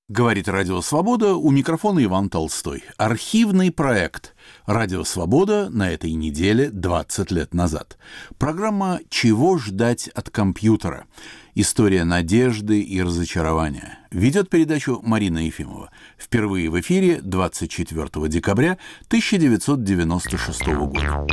Говорит «Радио Свобода», у микрофона Иван Толстой. Архивный проект «Радио Свобода» на этой неделе 20 лет назад. Программа «Чего ждать от компьютера?» История надежды и разочарования. Ведет передачу Марина Ефимова. Впервые в эфире 24 декабря 1996 года.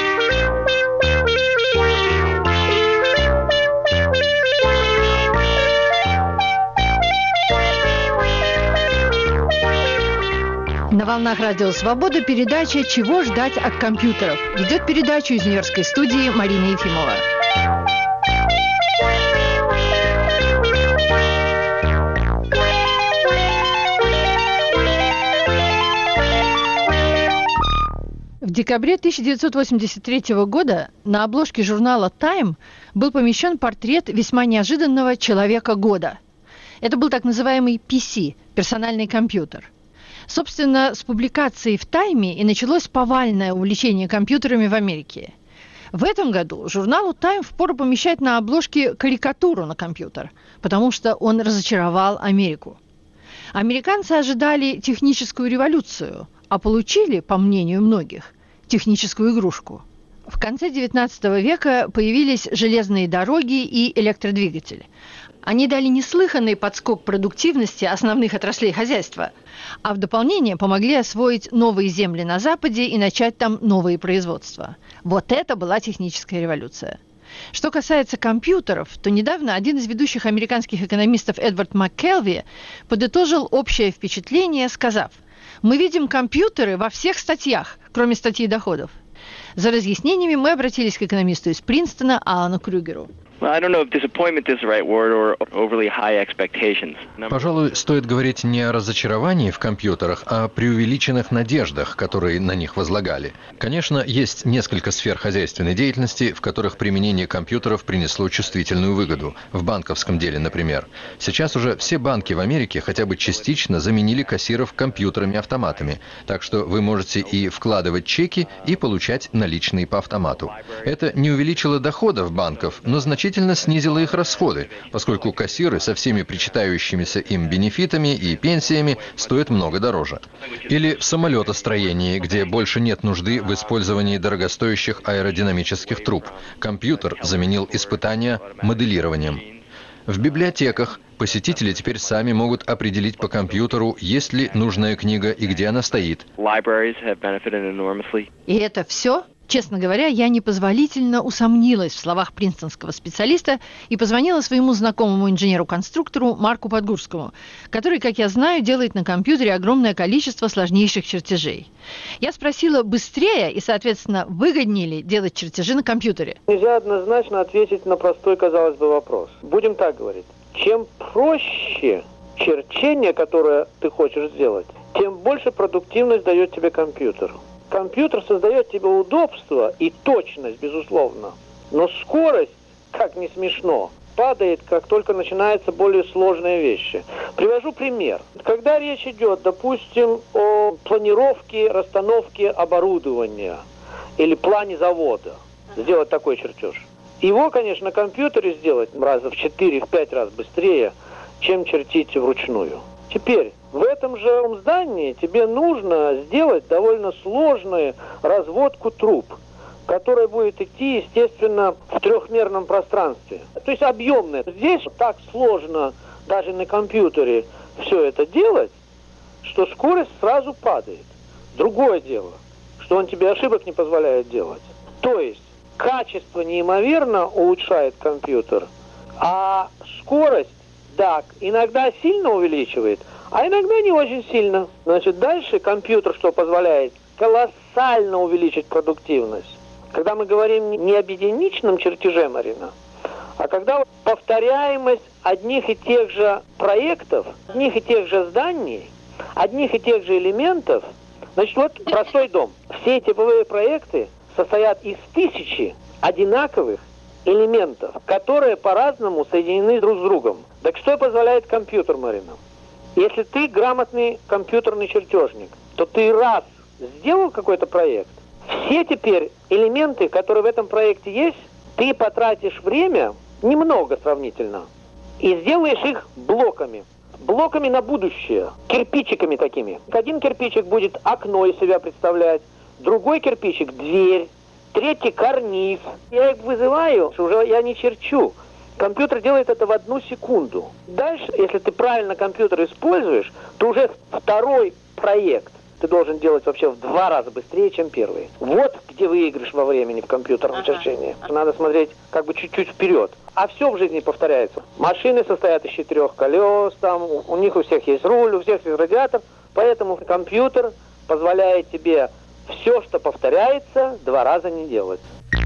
На волнах «Радио Свобода» передача «Чего ждать от компьютеров?» Ведет передачу из Нью-Йоркской студии Марина Ефимова. В декабре 1983 года на обложке журнала Time был помещен портрет весьма неожиданного человека года. Это был так называемый PC – персональный компьютер. Собственно, с публикацией в «Тайме» и началось повальное увлечение компьютерами в Америке. В этом году журналу «Тайм» впору помещать на обложке карикатуру на компьютер, потому что он разочаровал Америку. Американцы ожидали техническую революцию, а получили, по мнению многих, техническую игрушку. В конце XIX века появились железные дороги и электродвигатели. Они дали неслыханный подскок продуктивности основных отраслей хозяйства, а в дополнение помогли освоить новые земли на Западе и начать там новые производства. Вот это была техническая революция. Что касается компьютеров, то недавно один из ведущих американских экономистов Эдвард МакКелви подытожил общее впечатление, сказав: «Мы видим компьютеры во всех статьях, кроме статьи доходов». За разъяснениями мы обратились к экономисту из Принстона Алану Крюгеру. Пожалуй, стоит говорить не о разочаровании в компьютерах, а о преувеличенных надеждах, которые на них возлагали. Конечно, есть несколько сфер хозяйственной деятельности, в которых применение компьютеров принесло чувствительную выгоду. В банковском деле, например. Сейчас уже все банки в Америке хотя бы частично заменили кассиров компьютерами-автоматами, так что вы можете и вкладывать чеки, и получать наличные по автомату. Это не увеличило доходов банков, но значительно снизило их расходы, поскольку кассиры со всеми причитающимися им бенефитами и пенсиями стоят много дороже. Или в самолетостроении, где больше нет нужды в использовании дорогостоящих аэродинамических труб. Компьютер заменил испытания моделированием. В библиотеках посетители теперь сами могут определить по компьютеру, есть ли нужная книга и где она стоит. И это все? Честно говоря, я непозволительно усомнилась в словах принстонского специалиста и позвонила своему знакомому инженеру-конструктору Марку Подгурскому, который, как я знаю, делает на компьютере огромное количество сложнейших чертежей. Я спросила, быстрее и, соответственно, выгоднее ли делать чертежи на компьютере. Нельзя однозначно ответить на простой, казалось бы, вопрос. Будем так говорить. Чем проще черчение, которое ты хочешь сделать, тем больше продуктивность дает тебе компьютер. Компьютер создает тебе удобство и точность, безусловно. Но скорость, как ни смешно, падает, как только начинаются более сложные вещи. Привожу пример. Когда речь идет, допустим, о планировке, расстановке оборудования или плане завода, сделать такой чертеж. Его, конечно, на компьютере сделать раза в 4-5 раз быстрее, чем чертить вручную. Теперь, в этом же здании тебе нужно сделать довольно сложную разводку труб, которая будет идти, естественно, в трехмерном пространстве. То есть объемная. Здесь так сложно даже на компьютере все это делать, что скорость сразу падает. Другое дело, что он тебе ошибок не позволяет делать. То есть качество неимоверно улучшает компьютер, а скорость, да, иногда сильно увеличивает, а иногда не очень сильно. Значит, дальше компьютер что позволяет? Колоссально увеличить продуктивность. Когда мы говорим не об единичном чертеже, Марина, а когда повторяемость одних и тех же проектов, одних и тех же зданий, одних и тех же элементов. Значит, вот простой дом. Все типовые проекты состоят из 1000 одинаковых элементов, которые по-разному соединены друг с другом. Так что позволяет компьютер, Марина? Если ты грамотный компьютерный чертежник, то ты раз сделал какой-то проект, все теперь элементы, которые в этом проекте есть, ты потратишь время, немного сравнительно, и сделаешь их блоками. блоками на будущее, кирпичиками такими. Один кирпичик будет окно из себя представлять, другой кирпичик – дверь, третий – карниз. Я их вызываю, уже я не черчу. Компьютер делает это в 1 секунду. Дальше, если ты правильно компьютер используешь, то уже второй проект ты должен делать вообще в 2 раза быстрее, чем первый. Вот где выигрыш во времени в компьютерном черчении. Надо смотреть как бы чуть-чуть вперед. А все в жизни повторяется. Машины состоят из 4 колес, там, у них у всех есть руль, у всех есть радиатор. Поэтому компьютер позволяет тебе все, что повторяется, 2 раза не делать.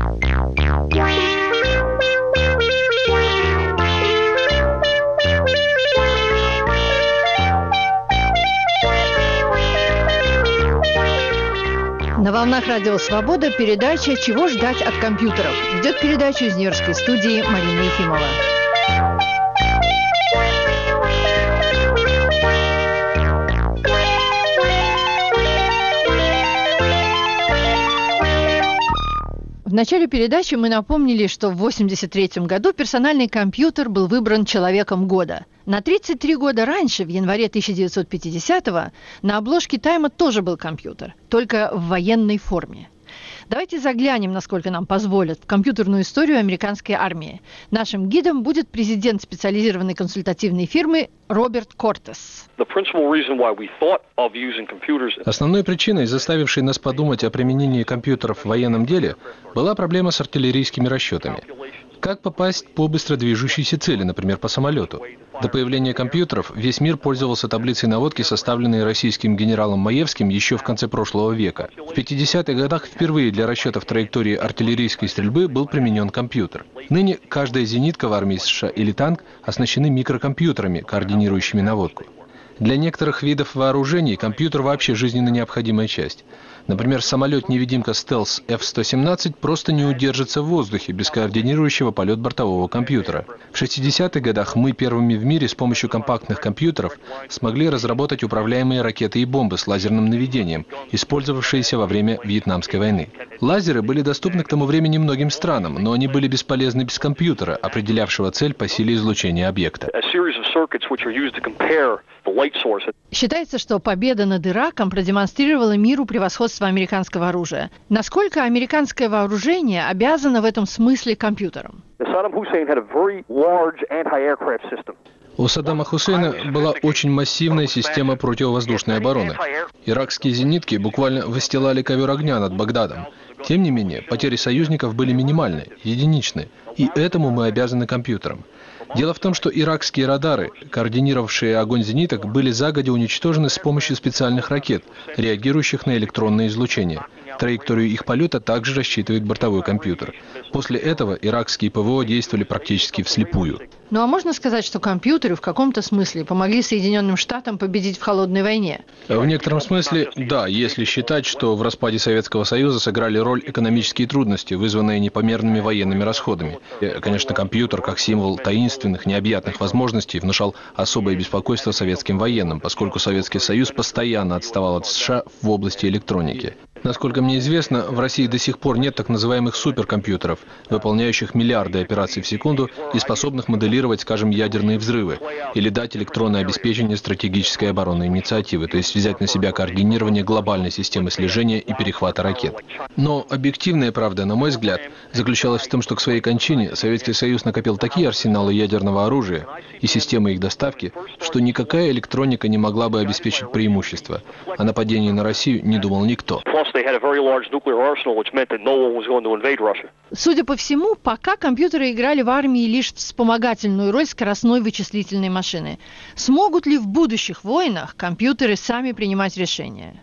На волнах Радио Свобода передача «Чего ждать от компьютеров». Ведет передачу из Нью-Йоркской студии Марина Ефимова. В начале передачи мы напомнили, что в 1983 году персональный компьютер был выбран Человеком года. На 33 года раньше, в январе 1950-го, на обложке «Тайма» тоже был компьютер, только в военной форме. Давайте заглянем, насколько нам позволят, в компьютерную историю американской армии. Нашим гидом будет президент специализированной консультативной фирмы Роберт Кортес. Основной причиной, заставившей нас подумать о применении компьютеров в военном деле, была проблема с артиллерийскими расчетами. Как попасть по быстро движущейся цели, например, по самолету? До появления компьютеров весь мир пользовался таблицей наводки, составленной российским генералом Маевским еще в конце прошлого века. В 50-х годах впервые для расчетов траектории артиллерийской стрельбы был применен компьютер. Ныне каждая зенитка в армии США или танк оснащены микрокомпьютерами, координирующими наводку. Для некоторых видов вооружений компьютер вообще жизненно необходимая часть. Например, самолет-невидимка «Стелс» F-117 просто не удержится в воздухе без координирующего полет бортового компьютера. В 60-х годах мы первыми в мире с помощью компактных компьютеров смогли разработать управляемые ракеты и бомбы с лазерным наведением, использовавшиеся во время Вьетнамской войны. Лазеры были доступны к тому времени многим странам, но они были бесполезны без компьютера, определявшего цель по силе излучения объекта. Считается, что победа над Ираком продемонстрировала миру превосходство американского оружия. Насколько американское вооружение обязано в этом смысле компьютерам? У Саддама Хусейна была очень массивная система противовоздушной обороны. Иракские зенитки буквально выстилали ковер огня над Багдадом. Тем не менее, потери союзников были минимальны, единичны, и этому мы обязаны компьютерам. Дело в том, что иракские радары, координировавшие огонь зениток, были загодя уничтожены с помощью специальных ракет, реагирующих на электронное излучение. Траекторию их полета также рассчитывает бортовой компьютер. После этого иракские ПВО действовали практически вслепую. Ну а можно сказать, что компьютеры в каком-то смысле помогли Соединенным Штатам победить в холодной войне? В некотором смысле, да, если считать, что в распаде Советского Союза сыграли роль экономические трудности, вызванные непомерными военными расходами. Конечно, компьютер, как символ таинственных, необъятных возможностей, внушал особое беспокойство советским военным, поскольку Советский Союз постоянно отставал от США в области электроники. Насколько мне известно, в России до сих пор нет так называемых суперкомпьютеров, выполняющих миллиарды операций в секунду и способных моделировать, скажем, ядерные взрывы, или дать электронное обеспечение стратегической оборонной инициативы, то есть взять на себя координирование глобальной системы слежения и перехвата ракет. Но объективная правда, на мой взгляд, заключалась в том, что к своей кончине Советский Союз накопил такие арсеналы ядерного оружия и системы их доставки, что никакая электроника не могла бы обеспечить преимущество. О нападении на Россию не думал никто. Судя по всему, пока компьютеры играли в армии лишь вспомогательную роль скоростной вычислительной машины. Смогут ли в будущих войнах компьютеры сами принимать решения?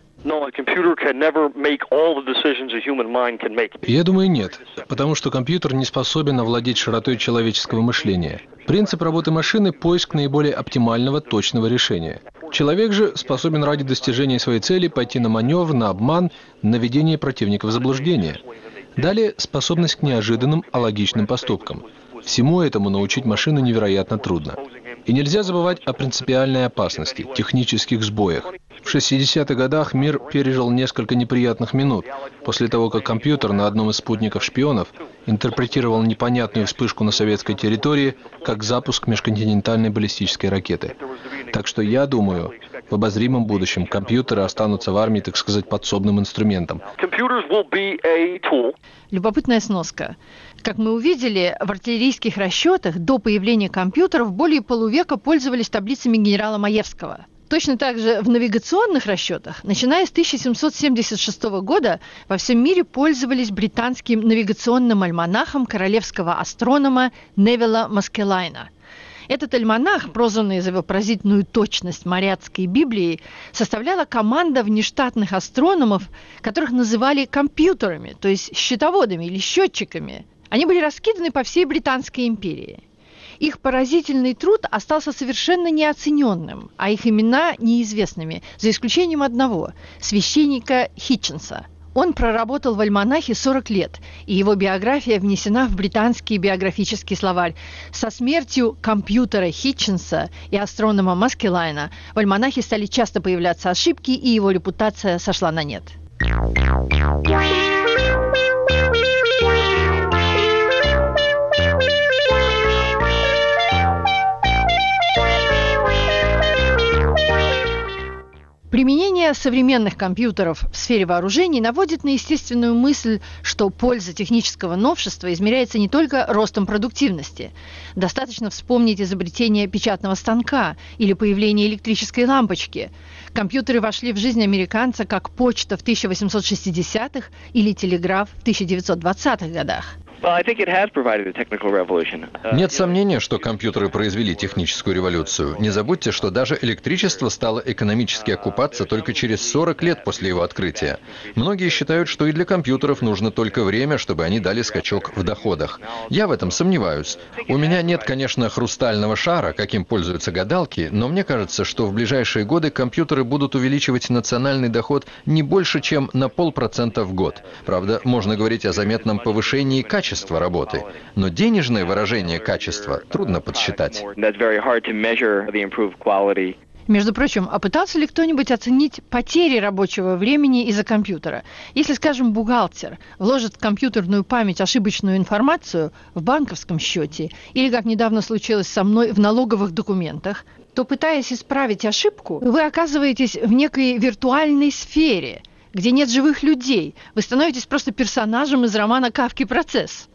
Я думаю, нет, потому что компьютер не способен овладеть широтой человеческого мышления. Принцип работы машины – поиск наиболее оптимального, точного решения. Человек же способен ради достижения своей цели пойти на маневр, на обман, на введение противника в заблуждение. Далее – способность к неожиданным, а логичным поступкам. Всему этому научить машину невероятно трудно. И нельзя забывать о принципиальной опасности, технических сбоях. В 60-х годах мир пережил несколько неприятных минут после того, как компьютер на одном из спутников шпионов интерпретировал непонятную вспышку на советской территории как запуск межконтинентальной баллистической ракеты. Так что я думаю, в обозримом будущем компьютеры останутся в армии, так сказать, подсобным инструментом. Любопытная сноска. Как мы увидели, в артиллерийских расчетах до появления компьютеров более полувека пользовались таблицами генерала Маевского. Точно так же в навигационных расчетах, начиная с 1776 года, во всем мире пользовались британским навигационным альманахом королевского астронома Невилла Маскелайна. Этот альманах, прозванный за его поразительную точность моряцкой Библией, составляла команда внештатных астрономов, которых называли компьютерами, то есть счетоводами или счетчиками. Они были раскиданы по всей Британской империи. Их поразительный труд остался совершенно неоцененным, а их имена неизвестными, за исключением одного – священника Хитчинса. Он проработал в альманахе 40 лет, и его биография внесена в британский биографический словарь. Со смертью компьютера Хитчинса и астронома Маскелайна в альманахе стали часто появляться ошибки, и его репутация сошла на нет. Применение современных компьютеров в сфере вооружений наводит на естественную мысль, что польза технического новшества измеряется не только ростом продуктивности. Достаточно вспомнить изобретение печатного станка или появление электрической лампочки. Компьютеры вошли в жизнь американца как почта в 1860-х или телеграф в 1920-х годах. Нет сомнения, что компьютеры произвели техническую революцию. Не забудьте, что даже электричество стало экономически окупаться только через 40 лет после его открытия. Многие считают, что и для компьютеров нужно только время, чтобы они дали скачок в доходах. Я в этом сомневаюсь. У меня нет, конечно, хрустального шара, каким пользуются гадалки, но мне кажется, что в ближайшие годы компьютеры будут увеличивать национальный доход не больше, чем на 0,5% в год. Правда, можно говорить о заметном повышении качества работы, но денежное выражение качества трудно подсчитать. Между прочим, а пытался ли кто-нибудь оценить потери рабочего времени из-за компьютера? Если, скажем, бухгалтер вложит в компьютерную память ошибочную информацию в банковском счете или, как недавно случилось со мной, в налоговых документах, то, пытаясь исправить ошибку, вы оказываетесь в некой виртуальной сфере, где нет живых людей. Вы становитесь просто персонажем из романа «Кафки. Процесс».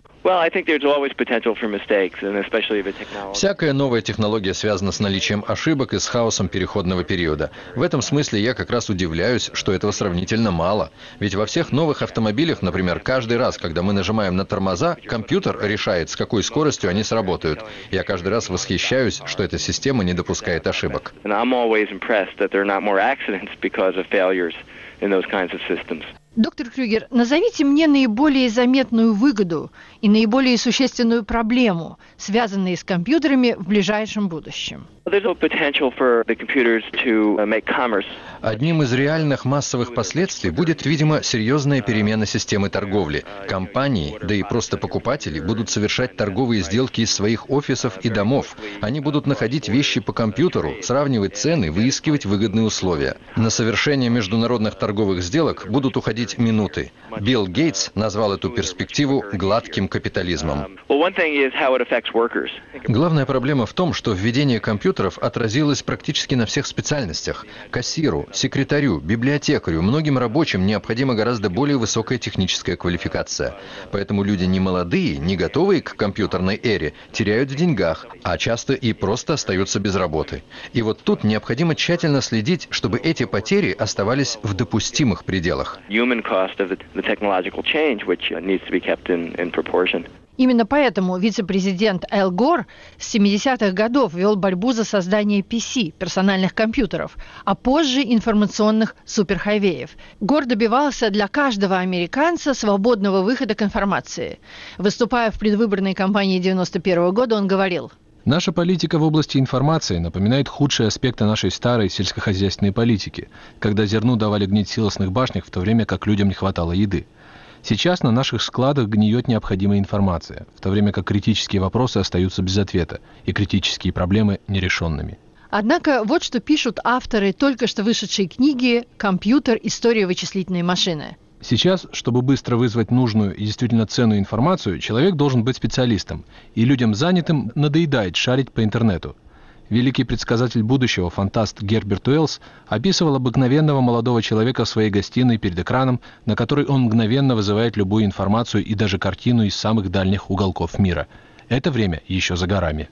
Всякая новая технология связана с наличием ошибок и с хаосом переходного периода. В этом смысле я как раз удивляюсь, что этого сравнительно мало. Ведь во всех новых автомобилях, например, каждый раз, когда мы нажимаем на тормоза, компьютер решает, с какой скоростью они сработают. Я каждый раз восхищаюсь, что эта система не допускает ошибок. Доктор Крюгер, назовите мне наиболее заметную выгоду и наиболее существенную проблему, связанные с компьютерами в ближайшем будущем. Одним из реальных массовых последствий будет, видимо, серьезная перемена системы торговли. Компании, да и просто покупатели, будут совершать торговые сделки из своих офисов и домов. Они будут находить вещи по компьютеру, сравнивать цены, выискивать выгодные условия. На совершение международных торговых сделок будут уходить минуты. Билл Гейтс назвал эту перспективу гладким капитализмом. Главная проблема в том, что введение компьютеров отразилось практически на всех специальностях. Кассиру, секретарю, библиотекарю, многим рабочим необходима гораздо более высокая техническая квалификация. Поэтому люди не молодые, не готовые к компьютерной эре, теряют в деньгах, а часто и просто остаются без работы. И вот тут необходимо тщательно следить, чтобы эти потери оставались в допустимых пределах. Именно поэтому вице-президент Эл Гор с 70-х годов вел борьбу за создание PC, персональных компьютеров, а позже информационных суперхайвеев. Гор добивался для каждого американца свободного выхода к информации. Выступая в предвыборной кампании 1991 года, он говорил: «Наша политика в области информации напоминает худшие аспекты нашей старой сельскохозяйственной политики, когда зерну давали гнить в силосных башнях, в то время как людям не хватало еды. Сейчас на наших складах гниет необходимая информация, в то время как критические вопросы остаются без ответа и критические проблемы нерешенными». Однако вот что пишут авторы только что вышедшей книги «Компьютер. История вычислительной машины». Сейчас, чтобы быстро вызвать нужную и действительно ценную информацию, человек должен быть специалистом, и людям занятым надоедает шарить по интернету. Великий предсказатель будущего, фантаст Герберт Уэллс, описывал обыкновенного молодого человека в своей гостиной перед экраном, на который он мгновенно вызывает любую информацию и даже картину из самых дальних уголков мира. Это время еще за горами.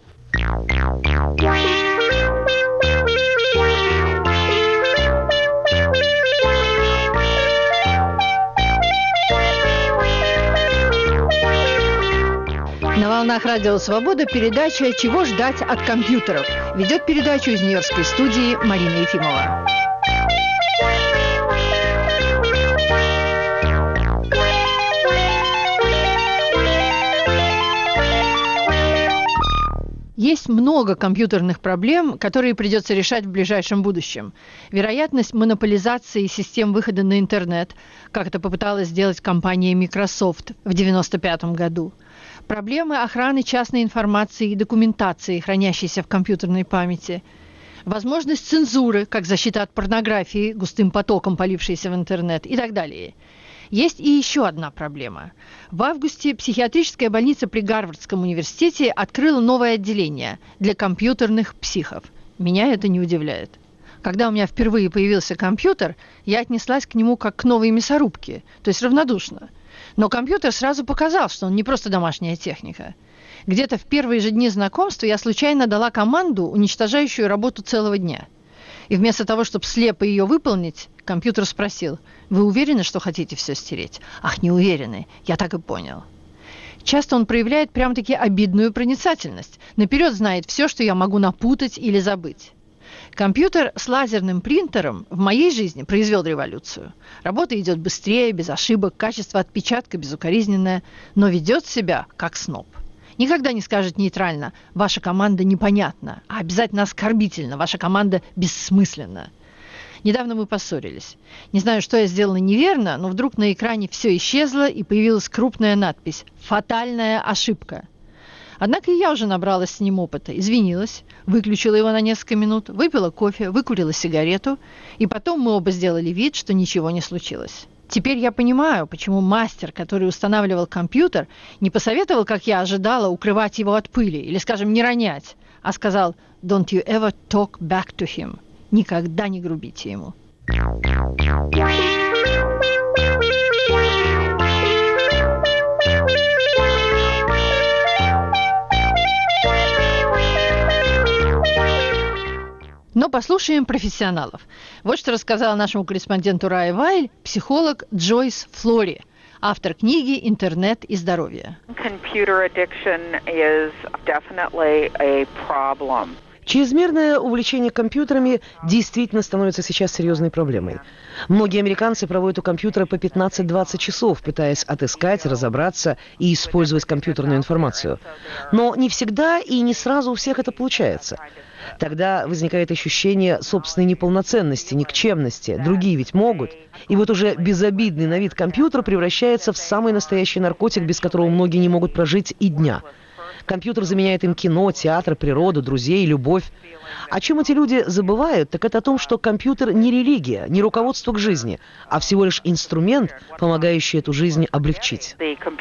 На волнах Радио Свобода передача «Чего ждать от компьютеров». Ведет передачу из Нью-Йоркской студии Марина Ефимова. Есть много компьютерных проблем, которые придется решать в ближайшем будущем. Вероятность монополизации систем выхода на интернет, как это попыталась сделать компания Microsoft в 1995 году. Проблемы охраны частной информации и документации, хранящейся в компьютерной памяти. Возможность цензуры, как защита от порнографии, густым потоком полившейся в интернет и так далее. Есть и еще одна проблема. В августе психиатрическая больница при Гарвардском университете открыла новое отделение для компьютерных психов. Меня это не удивляет. Когда у меня впервые появился компьютер, я отнеслась к нему как к новой мясорубке, то есть равнодушно. Но компьютер сразу показал, что он не просто домашняя техника. Где-то в первые же дни знакомства я случайно дала команду, уничтожающую работу целого дня. И вместо того, чтобы слепо ее выполнить, компьютер спросил: «Вы уверены, что хотите все стереть?» «Ах, не уверены, я так и понял». Часто он проявляет прям-таки обидную проницательность. Наперед знает все, что я могу напутать или забыть. Компьютер с лазерным принтером в моей жизни произвел революцию. Работа идет быстрее, без ошибок, качество отпечатка безукоризненное, но ведет себя как сноб. Никогда не скажет нейтрально: «Ваша команда непонятна», а обязательно оскорбительно: «Ваша команда бессмысленна». Недавно мы поссорились. Не знаю, что я сделала неверно, но вдруг на экране все исчезло и появилась крупная надпись «Фатальная ошибка». Однако и я уже набралась с ним опыта, извинилась, выключила его на несколько минут, выпила кофе, выкурила сигарету, и потом мы оба сделали вид, что ничего не случилось. Теперь я понимаю, почему мастер, который устанавливал компьютер, не посоветовал, как я ожидала, укрывать его от пыли или, скажем, не ронять, а сказал «Don't you ever talk back to him». Никогда не грубите ему. Но послушаем профессионалов. Вот что рассказала нашему корреспонденту Рая Вайль психолог Джойс Флори, автор книги «Интернет и здоровье». Чрезмерное увлечение компьютерами действительно становится сейчас серьезной проблемой. Многие американцы проводят у компьютера по 15-20 часов, пытаясь отыскать, разобраться и использовать компьютерную информацию. Но не всегда и не сразу у всех это получается. Тогда возникает ощущение собственной неполноценности, никчемности. Другие ведь могут. И вот уже безобидный на вид компьютер превращается в самый настоящий наркотик, без которого многие не могут прожить и дня. Компьютер заменяет им кино, театр, природу, друзей, любовь. О чем эти люди забывают, так это о том, что компьютер не религия, не руководство к жизни, а всего лишь инструмент, помогающий эту жизнь облегчить.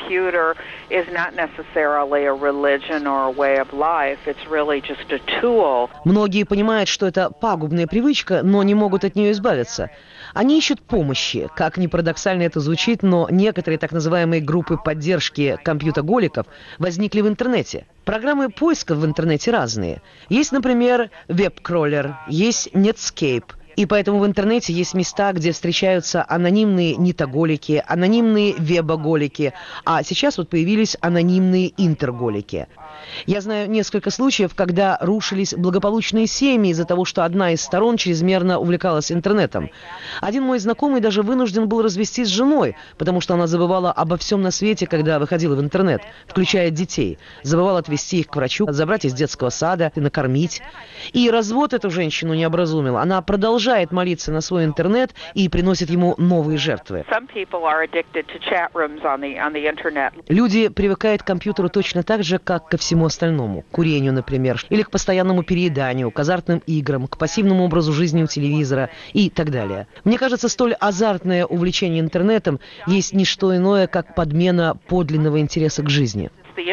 Многие понимают, что это пагубная привычка, но не могут от нее избавиться. Они ищут помощи. Как ни парадоксально это звучит, но некоторые так называемые группы поддержки компьютерголиков возникли в интернете. Программы поиска в интернете разные. Есть, например, WebCrawler, есть Netscape. И поэтому в интернете есть места, где встречаются анонимные нитоголики, анонимные вебоголики, а сейчас вот появились анонимные интерголики. Я знаю несколько случаев, когда рушились благополучные семьи из-за того, что одна из сторон чрезмерно увлекалась интернетом. Один мой знакомый даже вынужден был развестись с женой, потому что она забывала обо всем на свете, когда выходила в интернет, включая детей. Забывала отвезти их к врачу, забрать из детского сада и накормить. И развод эту женщину не образумил. Она продолжала продолжает молиться на свой интернет и приносит ему новые жертвы. Люди привыкают к компьютеру точно так же, как ко всему остальному. К курению, например, или к постоянному перееданию, к азартным играм, к пассивному образу жизни у телевизора и так далее. Мне кажется, столь азартное увлечение интернетом есть не что иное, как подмена подлинного интереса к жизни.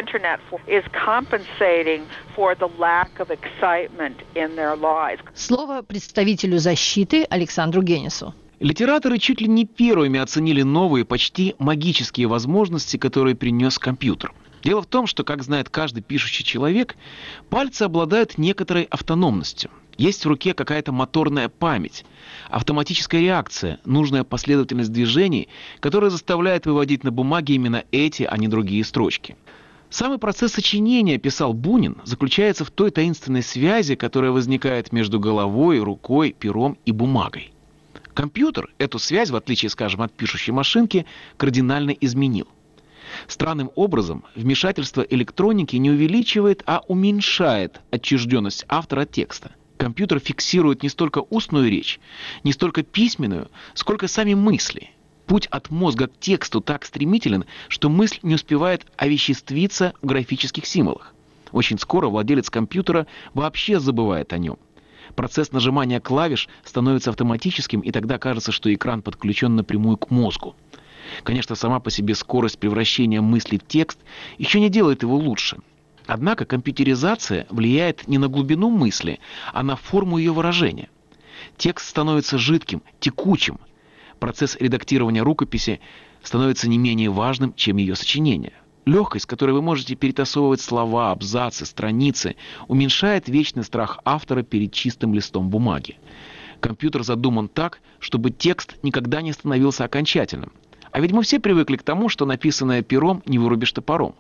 Слово представителю защиты Александру Генису. Литераторы чуть ли не первыми оценили новые, почти магические возможности, которые принес компьютер. Дело в том, что, как знает каждый пишущий человек, пальцы обладают некоторой автономностью. Есть в руке какая-то моторная память, автоматическая реакция, нужная последовательность движений, которая заставляет выводить на бумаге именно эти, а не другие строчки. Самый процесс сочинения, писал Бунин, заключается в той таинственной связи, которая возникает между головой, рукой, пером и бумагой. Компьютер эту связь, в отличие, скажем, от пишущей машинки, кардинально изменил. Странным образом, вмешательство электроники не увеличивает, а уменьшает отчужденность автора от текста. Компьютер фиксирует не столько устную речь, не столько письменную, сколько сами мысли. Путь от мозга к тексту так стремителен, что мысль не успевает овеществиться в графических символах. Очень скоро владелец компьютера вообще забывает о нем. Процесс нажимания клавиш становится автоматическим, и тогда кажется, что экран подключен напрямую к мозгу. Конечно, сама по себе скорость превращения мысли в текст еще не делает его лучше. Однако компьютеризация влияет не на глубину мысли, а на форму ее выражения. Текст становится жидким, текучим. Процесс редактирования рукописи становится не менее важным, чем ее сочинение. Легкость, с которой вы можете перетасовывать слова, абзацы, страницы, уменьшает вечный страх автора перед чистым листом бумаги. Компьютер задуман так, чтобы текст никогда не становился окончательным. А ведь мы все привыкли к тому, что написанное пером не вырубишь топором.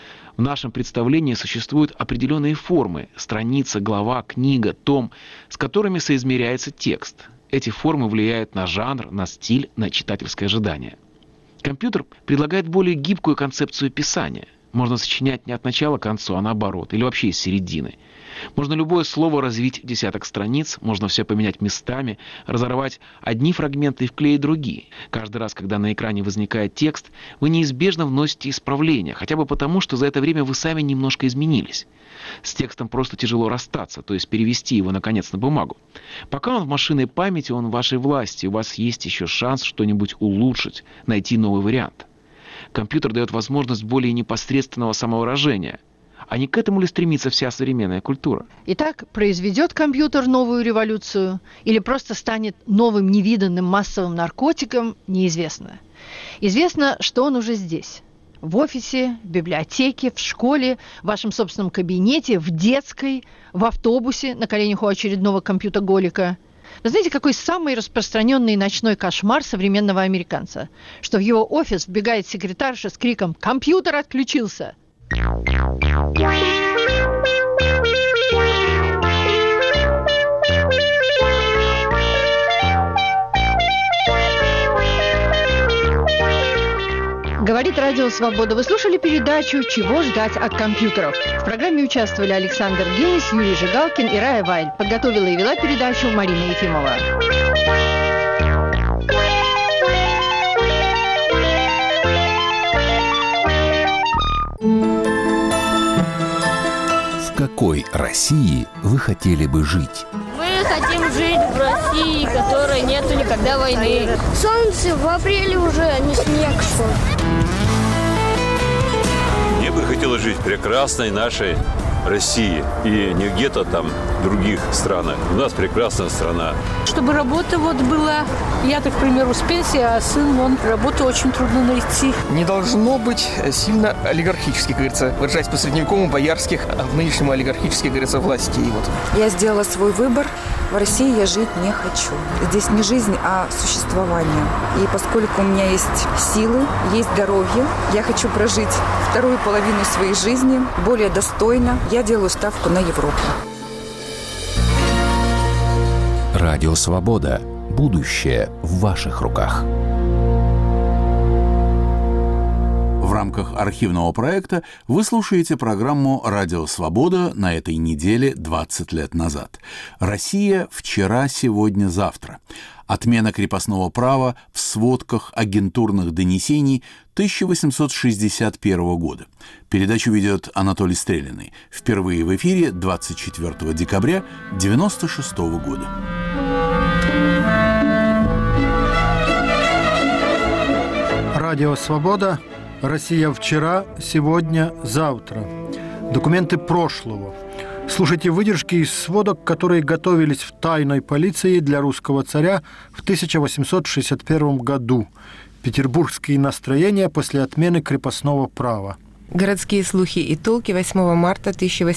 В нашем представлении существуют определенные формы – страница, глава, книга, том, с которыми соизмеряется текст. Эти формы влияют на жанр, на стиль, на читательское ожидание. Компьютер предлагает более гибкую концепцию писания. Можно сочинять не от начала к концу, а наоборот, или вообще из середины. Можно любое слово развить в десяток страниц, можно все поменять местами, разорвать одни фрагменты и вклеить другие. Каждый раз, когда на экране возникает текст, вы неизбежно вносите исправления, хотя бы потому, что за это время вы сами немножко изменились. С текстом просто тяжело расстаться, то есть перевести его, наконец, на бумагу. Пока он в машинной памяти, он в вашей власти, у вас есть еще шанс что-нибудь улучшить, найти новый вариант. Компьютер дает возможность более непосредственного самовыражения. А не к этому ли стремится вся современная культура? Итак, произведет компьютер новую революцию или просто станет новым невиданным массовым наркотиком, неизвестно. Известно, что он уже здесь. В офисе, в библиотеке, в школе, в вашем собственном кабинете, в детской, в автобусе на коленях у очередного компьютерголика. Вы знаете, какой самый распространенный ночной кошмар современного американца? Что в его офис вбегает секретарша с криком «Компьютер отключился!». Говорит Радио Свобода. Вы слушали передачу «Чего ждать от компьютеров?». В программе участвовали Александр Генис, Юрий Жигалкин и Рая Вайль. Подготовила и вела передачу Марина Ефимова. В какой России вы хотели бы жить? Мы хотим жить в России, в которой нету никогда войны. Солнце в апреле уже, а не снег шел. Мне бы хотелось жить в прекрасной нашей России и не где-то там в других странах. У нас прекрасная страна. Чтобы работа была, я, так, к примеру, с пенсии, а сын, работу очень трудно найти. Не должно быть сильно олигархически, как говорится, выражаясь по-средневековому, боярских, а в нынешнем олигархически, как говорится, власти. Я сделала свой выбор. В России я жить не хочу. Здесь не жизнь, а существование. И поскольку у меня есть силы, есть здоровье, я хочу прожить вторую половину своей жизни более достойно. Я делаю ставку на Европу. Радио Свобода. Будущее в ваших руках. В рамках архивного проекта вы слушаете программу «Радио Свобода» на этой неделе 20 лет назад. Россия вчера, сегодня, завтра. Отмена крепостного права в сводках агентурных донесений 1861 года. Передачу ведет Анатолий Стрелянный. Впервые в эфире 24 декабря 1996 года. Радио «Свобода». Россия вчера, сегодня, завтра. Документы прошлого. Слушайте выдержки из сводок, которые готовились в тайной полиции для русского царя в 1861 году. Петербургские настроения после отмены крепостного права. Городские слухи и толки 8 марта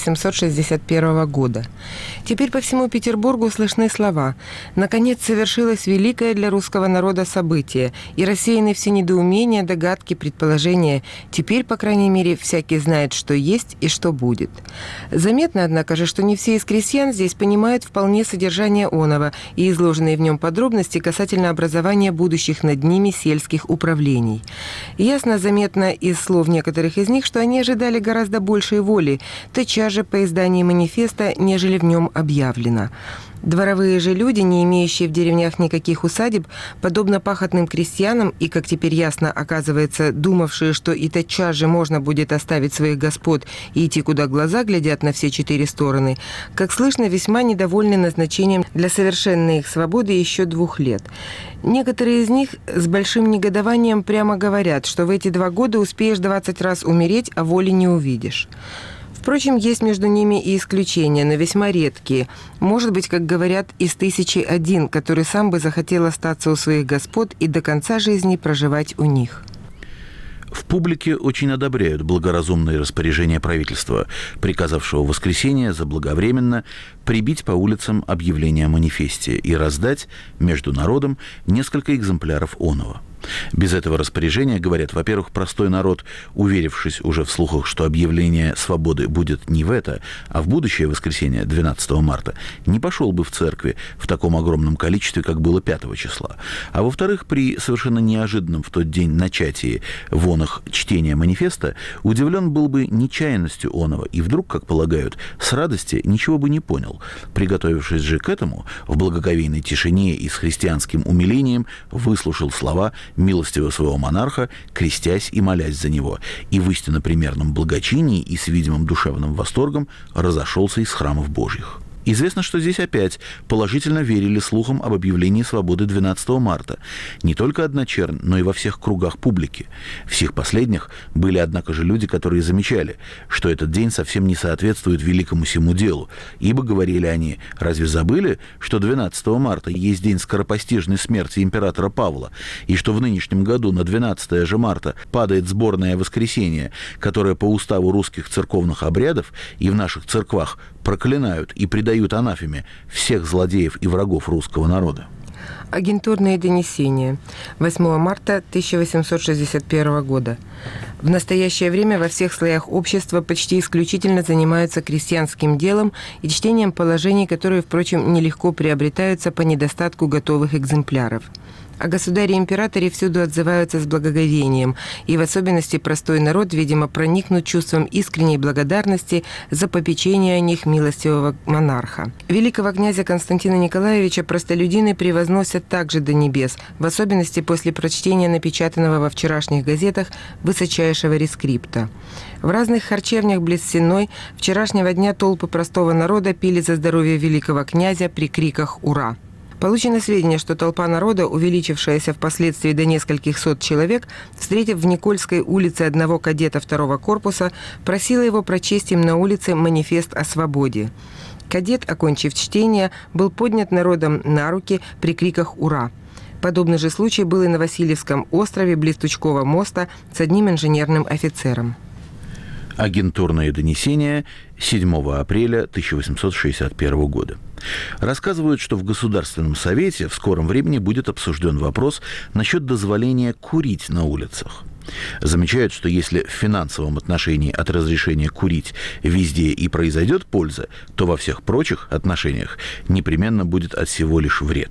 1861 года. Теперь по всему Петербургу слышны слова: «Наконец совершилось великое для русского народа событие, и рассеяны все недоумения, догадки, предположения. Теперь, по крайней мере, всякий знает, что есть и что будет». Заметно, однако же, что не все из крестьян здесь понимают вполне содержание оного и изложенные в нем подробности касательно образования будущих над ними сельских управлений. Ясно заметно из слов некоторых из них, что они ожидали гораздо большей воли, тотчас же по издании манифеста, нежели в нем объявлено. Дворовые же люди, не имеющие в деревнях никаких усадеб, подобно пахотным крестьянам и, как теперь ясно оказывается, думавшие, что и тотчас же можно будет оставить своих господ и идти, куда глаза глядят на все четыре стороны, как слышно, весьма недовольны назначением для совершенной их свободы еще 2 лет. Некоторые из них с большим негодованием прямо говорят, что в эти 2 года успеешь 20 раз умереть, а воли не увидишь. Впрочем, есть между ними и исключения, но весьма редкие. Может быть, как говорят, из 1001, который сам бы захотел остаться у своих господ и до конца жизни проживать у них. В публике очень одобряют благоразумные распоряжения правительства, приказавшего в воскресенье заблаговременно прибить по улицам объявление о манифесте и раздать между народом несколько экземпляров оного. Без этого распоряжения, говорят, во-первых, простой народ, уверившись уже в слухах, что объявление свободы будет не в это, а в будущее воскресенье, 12 марта, не пошел бы в церкви в таком огромном количестве, как было 5 числа. А во-вторых, при совершенно неожиданном в тот день начатии воных чтения манифеста удивлен был бы нечаянностью оного и вдруг, как полагают, с радости ничего бы не понял. Приготовившись же к этому, в благоговейной тишине и с христианским умилением выслушал слова милостивого своего монарха, крестясь и молясь за него, и в истинно примерном благочинии и с видимым душевным восторгом разошелся из храмов Божьих. Известно, что здесь опять положительно верили слухам об объявлении свободы 12 марта. Не только одна чернь, но и во всех кругах публики. В сих последних были, однако же, люди, которые замечали, что этот день совсем не соответствует великому сему делу, ибо, говорили они, разве забыли, что 12 марта есть день скоропостижной смерти императора Павла, и что в нынешнем году на 12 же марта падает сборное воскресенье, которое по уставу русских церковных обрядов и в наших церквах проклинают и предают анафеме всех злодеев и врагов русского народа. Агентурные донесения. 8 марта 1861 года. В настоящее время во всех слоях общества почти исключительно занимаются крестьянским делом и чтением положений, которые, впрочем, нелегко приобретаются по недостатку готовых экземпляров. О государе-императоре всюду отзываются с благоговением, и в особенности простой народ, видимо, проникнут чувством искренней благодарности за попечение о них милостивого монарха. Великого князя Константина Николаевича простолюдины превозносят также до небес, в особенности после прочтения напечатанного во вчерашних газетах высочайшего рескрипта. В разных харчевнях близ Сенной вчерашнего дня толпы простого народа пили за здоровье великого князя при криках «Ура!». Получено сведения, что толпа народа, увеличившаяся впоследствии до нескольких сот человек, встретив в Никольской улице одного кадета 2-го корпуса, просила его прочесть им на улице манифест о свободе. Кадет, окончив чтение, был поднят народом на руки при криках «Ура!». Подобный же случай был и на Васильевском острове близ Тучкова моста с одним инженерным офицером. Агентурные донесения 7 апреля 1861 года. Рассказывают, что в Государственном совете в скором времени будет обсужден вопрос насчет дозволения курить на улицах. Замечают, что если в финансовом отношении от разрешения курить везде и произойдет польза, то во всех прочих отношениях непременно будет от всего лишь вред.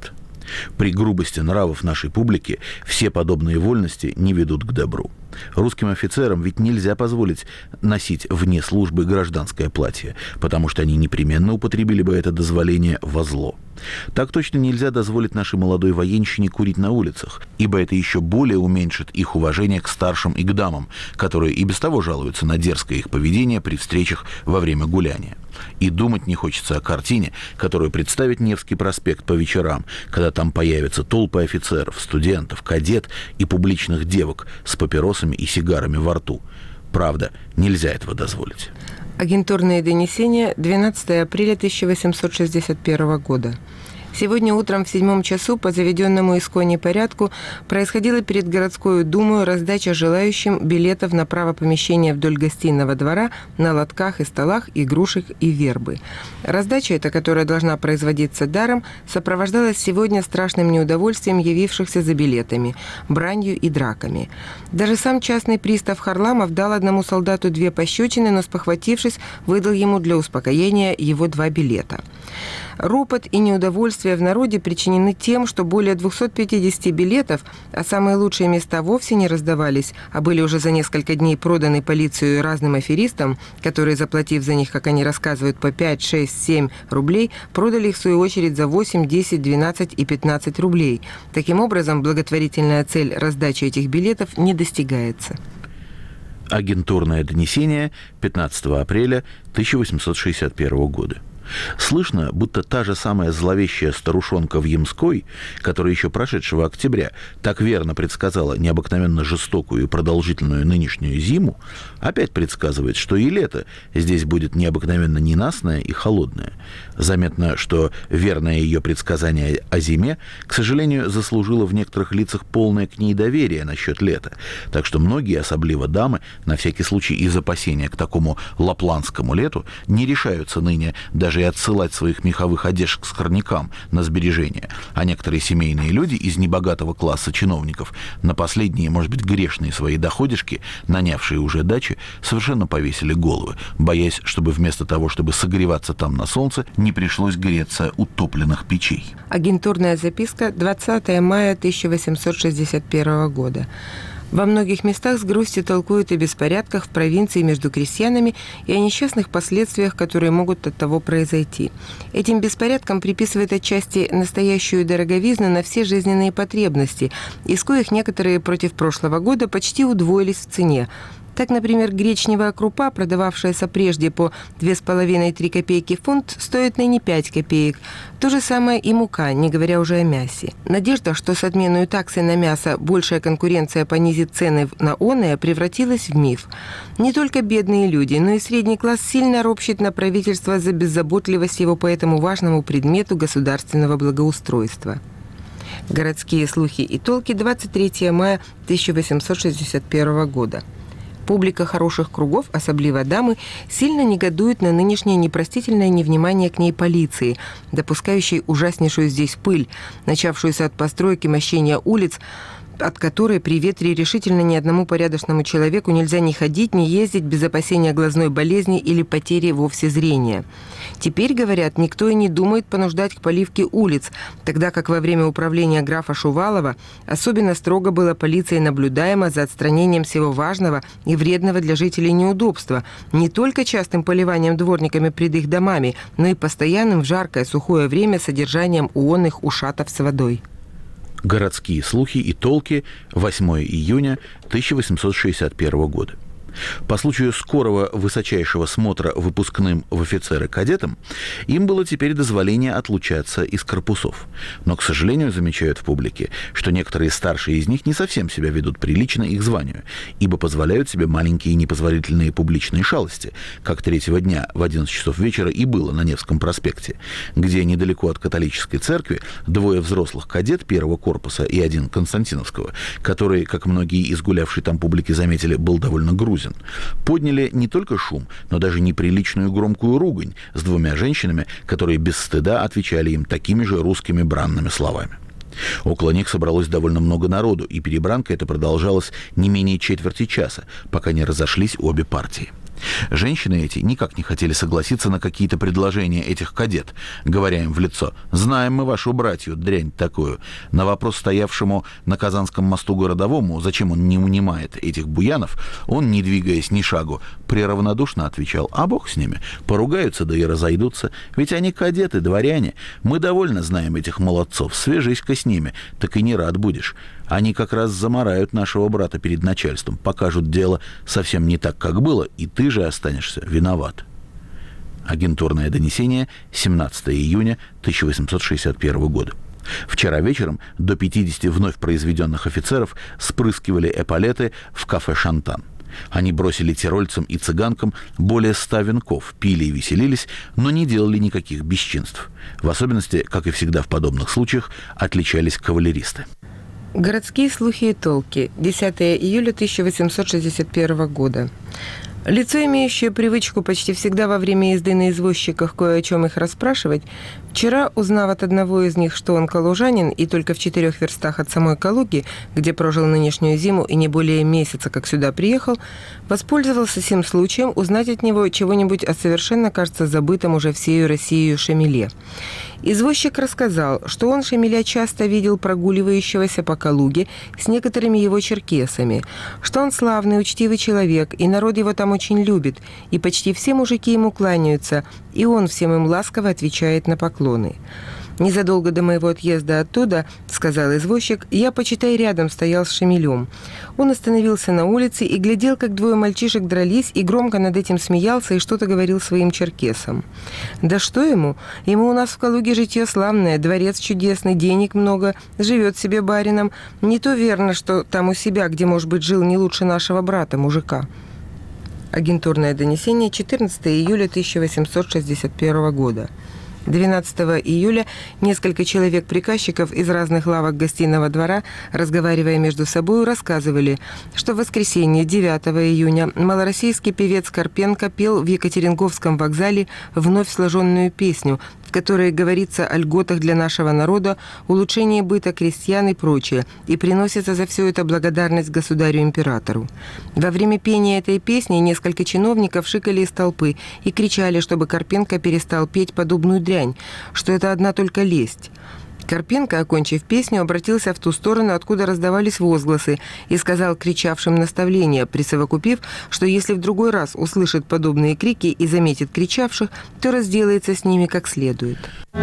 При грубости нравов нашей публики все подобные вольности не ведут к добру. Русским офицерам ведь нельзя позволить носить вне службы гражданское платье, потому что они непременно употребили бы это дозволение во зло. Так точно нельзя дозволить нашей молодой военщине курить на улицах, ибо это еще более уменьшит их уважение к старшим и к дамам, которые и без того жалуются на дерзкое их поведение при встречах во время гуляния. И думать не хочется о картине, которую представит Невский проспект по вечерам, когда там появятся толпы офицеров, студентов, кадет и публичных девок с папиросами и сигарами во рту. Правда, нельзя этого дозволить. Агентурные донесения 12 апреля 1861 года. Сегодня утром в 7 часу по заведенному искони порядку происходила перед городской думой раздача желающим билетов на право помещения вдоль гостиного двора на лотках и столах, игрушек и вербы. Раздача эта, которая должна производиться даром, сопровождалась сегодня страшным неудовольствием явившихся за билетами, бранью и драками. Даже сам частный пристав Харламов дал одному солдату 2 пощечины, но, спохватившись, выдал ему для успокоения его 2 билета. Ропот и неудовольствие в народе причинены тем, что более 250 билетов, а самые лучшие места вовсе не раздавались, а были уже за несколько дней проданы полицию разным аферистам, которые, заплатив за них, как они рассказывают, по 5, 6, 7 рублей, продали их в свою очередь за 8, 10, 12 и 15 рублей. Таким образом, благотворительная цель раздачи этих билетов не достигается. Агентурное донесение 15 апреля 1861 года. Слышно, будто та же самая зловещая старушонка в Ямской, которая еще прошедшего октября так верно предсказала необыкновенно жестокую и продолжительную нынешнюю зиму, опять предсказывает, что и лето здесь будет необыкновенно ненастное и холодное. Заметно, что верное ее предсказание о зиме, к сожалению, заслужило в некоторых лицах полное к ней доверие насчет лета, так что многие, особливо дамы, на всякий случай из опасения к такому лапландскому лету, не решаются ныне даже и отсылать своих меховых одежек скорнякам на сбережение, а некоторые семейные люди из небогатого класса чиновников на последние, может быть, грешные свои доходишки, нанявшие уже дачи, совершенно повесили головы, боясь, чтобы вместо того, чтобы согреваться там на солнце, не пришлось греться у топленных печей. Агентурная записка 20 мая 1861 года. Во многих местах с грустью толкуют о беспорядках в провинции между крестьянами и о несчастных последствиях, которые могут от того произойти. Этим беспорядкам приписывают отчасти настоящую дороговизну на все жизненные потребности, из коих некоторые против прошлого года почти удвоились в цене. Так, например, гречневая крупа, продававшаяся прежде по 2,5-3 копейки фунт, стоит ныне 5 копеек. То же самое и мука, не говоря уже о мясе. Надежда, что с отменой таксы на мясо большая конкуренция понизит цены на оное, превратилась в миф. Не только бедные люди, но и средний класс сильно ропщет на правительство за беззаботливость его по этому важному предмету государственного благоустройства. Городские слухи и толки 23 мая 1861 года. Публика хороших кругов, особливо дамы, сильно негодует на нынешнее непростительное невнимание к ней полиции, допускающей ужаснейшую здесь пыль, начавшуюся от постройки мощения улиц, от которой при ветре решительно ни одному порядочному человеку нельзя ни ходить, ни ездить без опасения глазной болезни или потери вовсе зрения. Теперь, говорят, никто и не думает понуждать к поливке улиц, тогда как во время управления графа Шувалова особенно строго было полицией наблюдаемо за отстранением всего важного и вредного для жителей неудобства, не только частым поливанием дворниками пред их домами, но и постоянным в жаркое сухое время содержанием уонных ушатов с водой. Городские слухи и толки, 8 июня 1861 года. По случаю скорого высочайшего смотра выпускным в офицеры-кадетам, им было теперь дозволение отлучаться из корпусов. Но, к сожалению, замечают в публике, что некоторые старшие из них не совсем себя ведут прилично их званию, ибо позволяют себе маленькие непозволительные публичные шалости, как 3-го дня в 11 часов вечера и было на Невском проспекте, где недалеко от католической церкви 2 взрослых кадет 1-го корпуса и 1 Константиновского, который, как многие из гулявшей там публики заметили, был довольно грузен, подняли не только шум, но даже неприличную громкую ругань с 2 женщинами, которые без стыда отвечали им такими же русскими бранными словами. Около них собралось довольно много народу, и перебранка эта продолжалась не менее четверти часа, пока не разошлись обе партии. Женщины эти никак не хотели согласиться на какие-то предложения этих кадет, говоря им в лицо: «Знаем мы вашу братью, дрянь такую». На вопрос стоявшему на Казанском мосту городовому, зачем он не унимает этих буянов, он, не двигаясь ни шагу, преравнодушно отвечал: «А бог с ними, поругаются да и разойдутся, ведь они кадеты, дворяне, мы довольно знаем этих молодцов, свяжись-ка с ними, так и не рад будешь. Они как раз замарают нашего брата перед начальством, покажут дело совсем не так, как было, и ты же останешься виноват». Агентурное донесение, 17 июня 1861 года. Вчера вечером до 50 вновь произведенных офицеров спрыскивали эполеты в кафе «Шантан». Они бросили тирольцам и цыганкам более 100 венков, пили и веселились, но не делали никаких бесчинств. В особенности, как и всегда в подобных случаях, отличались кавалеристы. Городские слухи и толки. 10 июля 1861 года. Лицо, имеющее привычку почти всегда во время езды на извозчиках кое о чем их расспрашивать, вчера, узнав от одного из них, что он калужанин и только в 4 верстах от самой Калуги, где прожил нынешнюю зиму и не более месяца, как сюда приехал, воспользовался сим случаем узнать от него чего-нибудь о совершенно, кажется, забытом уже всею Россией Шамиле. Извозчик рассказал, что он Шамиля часто видел прогуливающегося по Калуге с некоторыми его черкесами, что он славный, учтивый человек, и народ его там очень любит, и почти все мужики ему кланяются, и он всем им ласково отвечает на поклоны. «Незадолго до моего отъезда оттуда, — сказал извозчик, — я, почитай, рядом стоял с Шамилем. Он остановился на улице и глядел, как 2 мальчишек дрались, и громко над этим смеялся и что-то говорил своим черкесам. Да что ему? Ему у нас в Калуге житье славное, дворец чудесный, денег много, живет себе барином. Не то верно, что там у себя, где, может быть, жил не лучше нашего брата, мужика». Агентурное донесение, 14 июля 1861 года. 12 июля несколько человек-приказчиков из разных лавок гостиного двора, разговаривая между собой, рассказывали, что в воскресенье 9 июня малороссийский певец Карпенко пел в Екатеринговском вокзале вновь сложенную песню, в которой говорится о льготах для нашего народа, улучшении быта крестьян и прочее, и приносится за все это благодарность государю-императору. Во время пения этой песни несколько чиновников шикали из толпы и кричали, чтобы Карпенко перестал петь подобную дрянь, что это одна только лесть. Карпенко, окончив песню, обратился в ту сторону, откуда раздавались возгласы, и сказал кричавшим наставление, присовокупив, что если в другой раз услышит подобные крики и заметит кричавших, то разделается с ними как следует.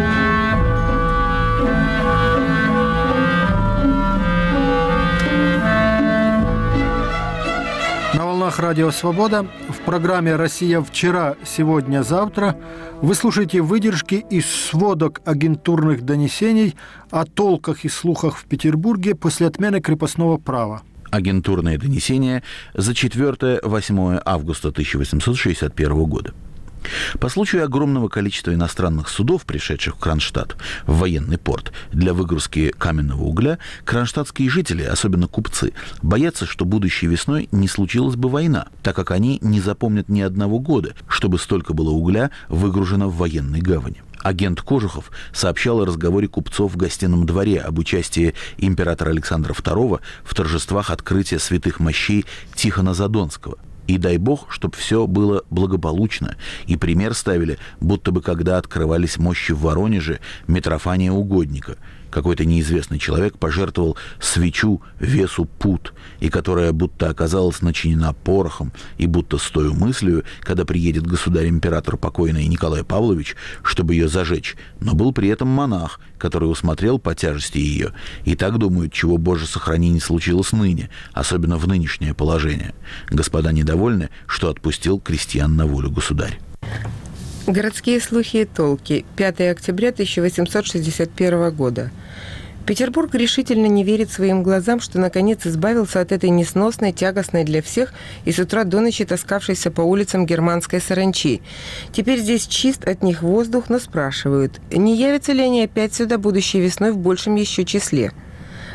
На волнах Радио Свобода в программе «Россия вчера, сегодня, завтра» вы слушаете выдержки из сводок агентурных донесений о толках и слухах в Петербурге после отмены крепостного права. Агентурные донесения за 4-8 августа 1861 года. По случаю огромного количества иностранных судов, пришедших в Кронштадт, в военный порт, для выгрузки каменного угля, кронштадтские жители, особенно купцы, боятся, что будущей весной не случилась бы война, так как они не запомнят ни одного года, чтобы столько было угля выгружено в военной гавани. Агент Кожухов сообщал о разговоре купцов в гостином дворе об участии императора Александра II в торжествах открытия святых мощей Тихона Задонского. И дай бог, чтобы все было благополучно. И пример ставили, будто бы когда открывались мощи в Воронеже Митрофания Угодника. Какой-то неизвестный человек пожертвовал свечу весу пуд, и которая будто оказалась начинена порохом, и будто с той мыслью, когда приедет государь-император покойный Николай Павлович, чтобы ее зажечь, но был при этом монах, который усмотрел по тяжести ее, и так думают, чего, Боже, сохрани, не случилось ныне, особенно в нынешнее положение. Господа недовольны, что отпустил крестьян на волю государь. Городские слухи и толки. 5 октября 1861 года. Петербург решительно не верит своим глазам, что наконец избавился от этой несносной, тягостной для всех и с утра до ночи таскавшейся по улицам германской саранчи. Теперь здесь чист от них воздух, но спрашивают, не явятся ли они опять сюда будущей весной в большем еще числе.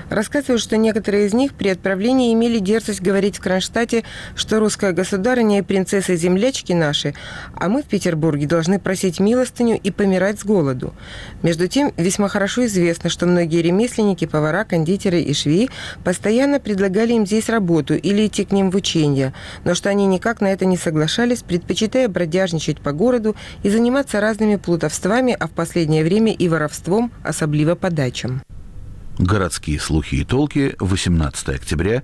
Рассказывают, что некоторые из них при отправлении имели дерзость говорить в Кронштадте, что русская государыня и принцессы-землячки наши, а мы в Петербурге должны просить милостыню и помирать с голоду. Между тем, весьма хорошо известно, что многие ремесленники, повара, кондитеры и швеи постоянно предлагали им здесь работу или идти к ним в учения, но что они никак на это не соглашались, предпочитая бродяжничать по городу и заниматься разными плутовствами, а в последнее время и воровством, особливо по дачам. Городские слухи и толки, 18 октября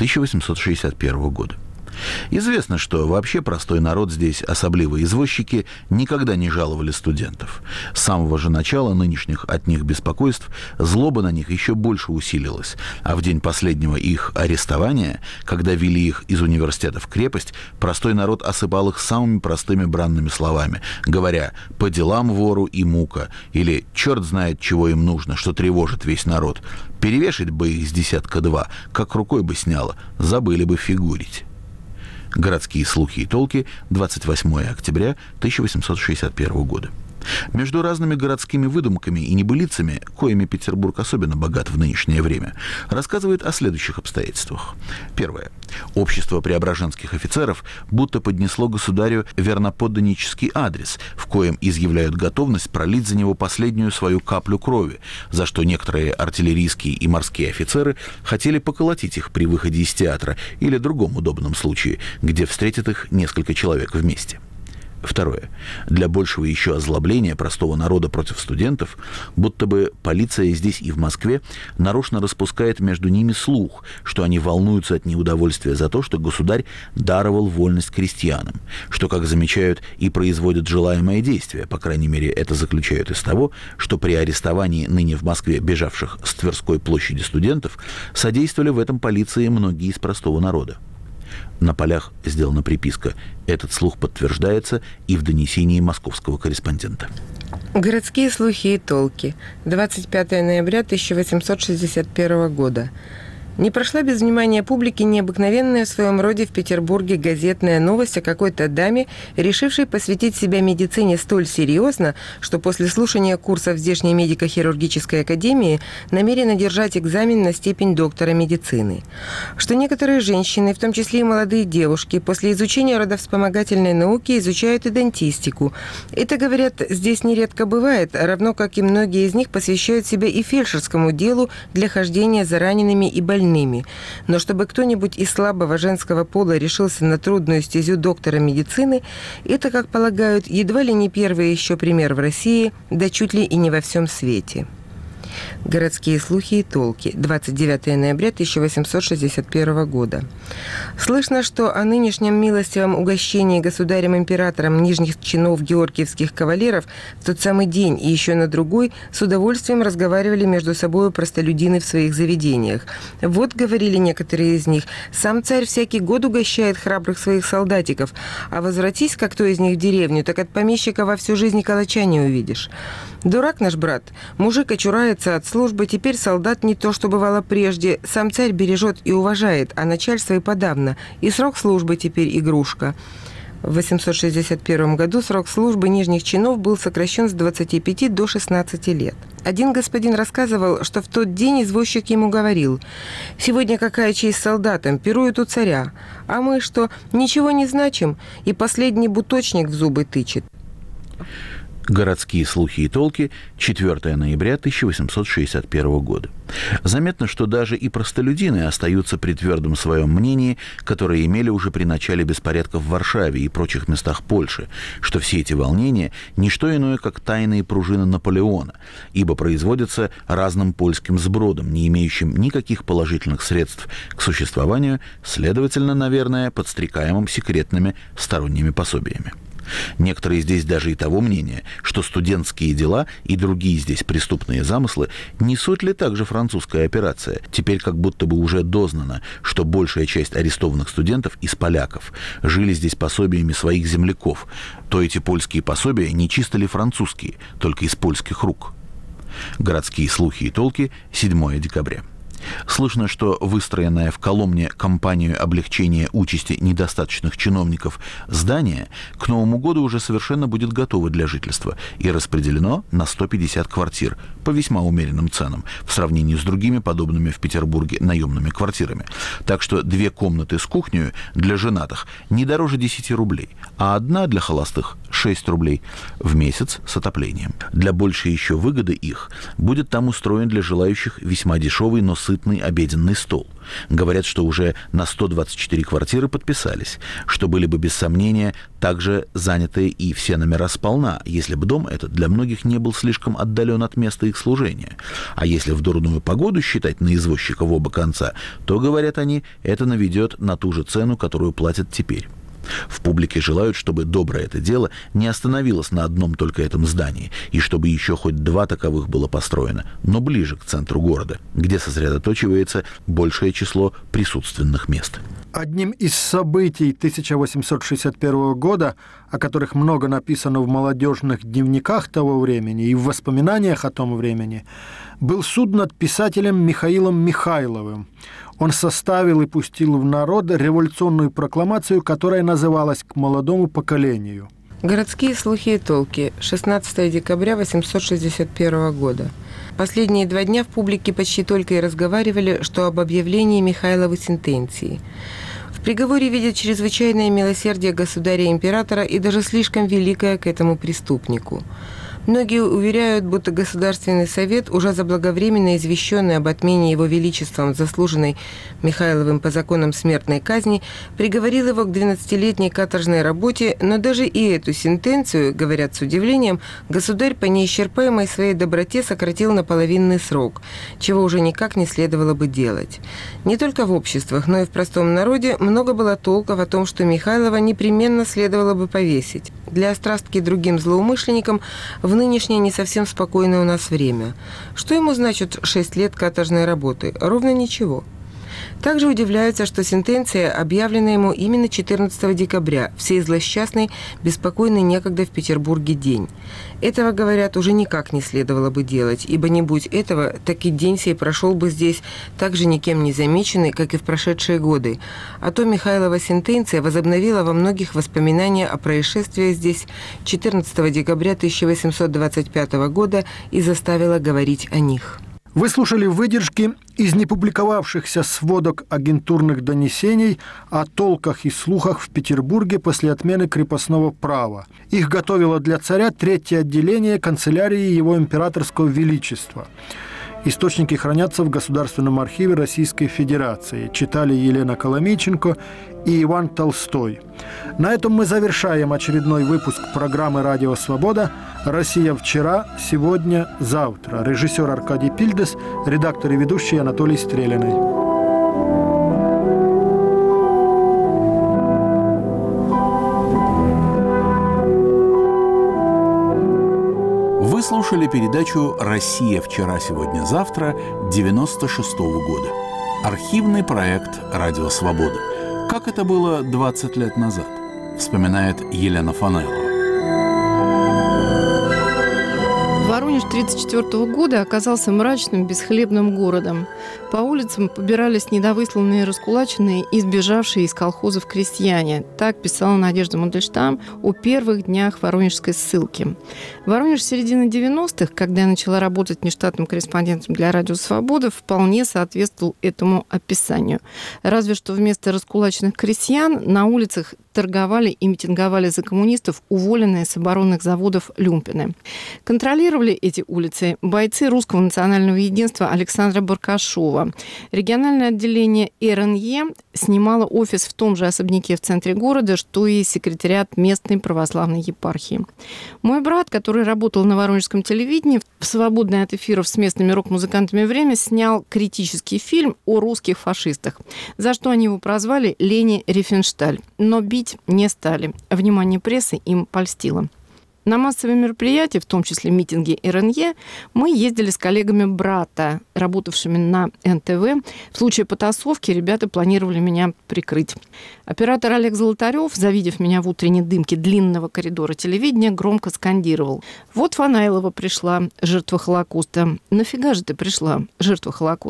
1861 года. Известно, что вообще простой народ здесь, особливо извозчики, никогда не жаловали студентов. С самого же начала нынешних от них беспокойств злоба на них еще больше усилилась, а в день последнего их арестования, когда вели их из университета в крепость, простой народ осыпал их самыми простыми бранными словами, говоря «по делам вору и мука» или «черт знает, чего им нужно, что тревожит весь народ, перевешать бы их с 10-2, как рукой бы сняло, забыли бы фигурить». Городские слухи и толки, 28 октября 1861 года. Между разными городскими выдумками и небылицами, коими Петербург особенно богат в нынешнее время, рассказывает о следующих обстоятельствах. Первое. Общество преображенских офицеров будто поднесло государю верноподданнический адрес, в коем изъявляют готовность пролить за него последнюю свою каплю крови, за что некоторые артиллерийские и морские офицеры хотели поколотить их при выходе из театра или другом удобном случае, где встретят их несколько человек вместе. Второе. Для большего еще озлобления простого народа против студентов, будто бы полиция здесь и в Москве нарочно распускает между ними слух, что они волнуются от неудовольствия за то, что государь даровал вольность крестьянам, что, как замечают, и производят желаемое действие, по крайней мере, это заключают из того, что при арестовании ныне в Москве бежавших с Тверской площади студентов содействовали в этом полиции многие из простого народа. На полях сделана приписка. Этот слух подтверждается и в донесении московского корреспондента. Городские слухи и толки. 25 ноября 1861 года. Не прошла без внимания публики необыкновенная в своем роде в Петербурге газетная новость о какой-то даме, решившей посвятить себя медицине столь серьезно, что после слушания курса в здешней медико-хирургической академии намерена держать экзамен на степень доктора медицины. Что некоторые женщины, в том числе и молодые девушки, после изучения родовспомогательной науки изучают и дантистику. Это, говорят, здесь нередко бывает, равно как и многие из них посвящают себя и фельдшерскому делу для хождения за ранеными и больными. Но чтобы кто-нибудь из слабого женского пола решился на трудную стезю доктора медицины, это, как полагают, едва ли не первый еще пример в России, да чуть ли и не во всем свете. Городские слухи и толки. 29 ноября 1861 года. Слышно, что о нынешнем милостивом угощении государем-императором нижних чинов георгиевских кавалеров в тот самый день и еще на другой с удовольствием разговаривали между собой простолюдины в своих заведениях. Вот, говорили некоторые из них, сам царь всякий год угощает храбрых своих солдатиков, а возвратись, как кто из них в деревню, так от помещика во всю жизнь калача не увидишь. Дурак наш брат, мужик очурается от службы, теперь солдат не то, что бывало прежде, сам царь бережет и уважает, а начальство и подавно, и срок службы теперь игрушка. В 861 году срок службы нижних чинов был сокращен с 25 до 16 лет. Один господин рассказывал, что в тот день извозчик ему говорил: «Сегодня какая честь солдатам, пируют у царя, а мы что, ничего не значим, и последний буточник в зубы тычет». Городские слухи и толки, 4 ноября 1861 года. Заметно, что даже и простолюдины остаются при твердом своем мнении, которое имели уже при начале беспорядков в Варшаве и прочих местах Польши, что все эти волнения – не что иное, как тайные пружины Наполеона, ибо производятся разным польским сбродом, не имеющим никаких положительных средств к существованию, следовательно, наверное, подстрекаемым секретными сторонними пособиями. Некоторые здесь даже и того мнения, что студентские дела и другие здесь преступные замыслы не суть ли также французская операция, теперь как будто бы уже дознано, что большая часть арестованных студентов из поляков жили здесь пособиями своих земляков, то эти польские пособия не чисто ли французские, только из польских рук. Городские слухи и толки, 7 декабря. Слышно, что выстроенное в Коломне кампанию облегчения участи недостаточных чиновников здание к Новому году уже совершенно будет готово для жительства и распределено на 150 квартир по весьма умеренным ценам в сравнении с другими подобными в Петербурге наемными квартирами. Так что 2 комнаты с кухней для женатых не дороже 10 рублей, а одна для холостых 6 рублей в месяц с отоплением. Для большей еще выгоды их будет там устроен для желающих весьма дешевый, но сытный обеденный стол. Говорят, что уже на 124 квартиры подписались, что были бы без сомнения также заняты и все номера сполна, если бы дом этот для многих не был слишком отдален от места их служения. А если в дурную погоду считать на извозчика в оба конца, то, говорят они, это наведет на ту же цену, которую платят теперь. В публике желают, чтобы доброе это дело не остановилось на одном только этом здании, и чтобы еще хоть 2 таковых было построено, но ближе к центру города, где сосредоточивается большее число присутственных мест. Одним из событий 1861 года, о которых много написано в молодежных дневниках того времени и в воспоминаниях о том времени, был суд над писателем Михаилом Михайловым. Он составил и пустил в народ революционную прокламацию, которая называлась «К молодому поколению». Городские слухи и толки. 16 декабря 1861 года. Последние 2 дня в публике почти только и разговаривали, что об объявлении Михайловой сентенции. В приговоре видят чрезвычайное милосердие государя-императора и даже слишком великое к этому преступнику. Многие уверяют, будто Государственный совет, уже заблаговременно извещенный об отмене его величеством заслуженной Михайловым по законам смертной казни, приговорил его к 12-летней каторжной работе, но даже и эту сентенцию, говорят с удивлением, государь по неисчерпаемой своей доброте сократил на половинный срок, чего уже никак не следовало бы делать. Не только в обществах, но и в простом народе много было толков о том, что Михайлова непременно следовало бы повесить. Для острастки другим злоумышленникам в нынешнее не совсем спокойное у нас время. Что ему значит 6 лет каторжной работы? Ровно ничего. Также удивляются, что сентенция объявлена ему именно 14 декабря, в сей злосчастный, беспокойный некогда в Петербурге день. Этого, говорят, уже никак не следовало бы делать, ибо не будь этого, так и день сей прошел бы здесь так же никем не замеченный, как и в прошедшие годы. А то Михайлова сентенция возобновила во многих воспоминания о происшествии здесь 14 декабря 1825 года и заставила говорить о них. Вы слушали выдержки из непубликовавшихся сводок агентурных донесений о толках и слухах в Петербурге после отмены крепостного права. Их готовило для царя 3-е отделение канцелярии его императорского величества. Источники хранятся в Государственном архиве Российской Федерации. Читали Елена Коломейченко и Иван Толстой. На этом мы завершаем очередной выпуск программы «Радио Свобода». «Россия вчера, сегодня, завтра». Режиссер Аркадий Пильдес, редактор и ведущий Анатолий Стрелиный. Вы слушали передачу «Россия вчера, сегодня, завтра» 96-го года. Архивный проект «Радио Свобода». Как это было 20 лет назад, вспоминает Елена Фанелло. Воронеж 1934 года оказался мрачным, бесхлебным городом. По улицам побирались недовысланные, раскулаченные и сбежавшие из колхозов крестьяне. Так писала Надежда Мандельштам о первых днях воронежской ссылки. Воронеж середины 90-х, когда я начала работать нештатным корреспондентом для «Радио Свобода», вполне соответствовал этому описанию. Разве что вместо раскулаченных крестьян на улицах торговали и митинговали за коммунистов уволенные с оборонных заводов люмпины. Контролировали эти улицы бойцы Русского национального единства Александра Баркашова. Региональное отделение РНЕ снимало офис в том же особняке в центре города, что и секретариат местной православной епархии. Мой брат, который работал на воронежском телевидении, в свободное от эфиров с местными рок-музыкантами время снял критический фильм о русских фашистах, за что они его прозвали Лени Рифеншталь. Но бить не стали. Внимание прессы им польстило. На массовые мероприятия, в том числе митинги РНЕ, мы ездили с коллегами брата, работавшими на НТВ. В случае потасовки ребята планировали меня прикрыть. Оператор Олег Золотарев, завидев меня в утренней дымке длинного коридора телевидения, громко скандировал: «Вот Фанайлова пришла, жертва Холокоста. Нафига же ты пришла, жертва Холокоста?»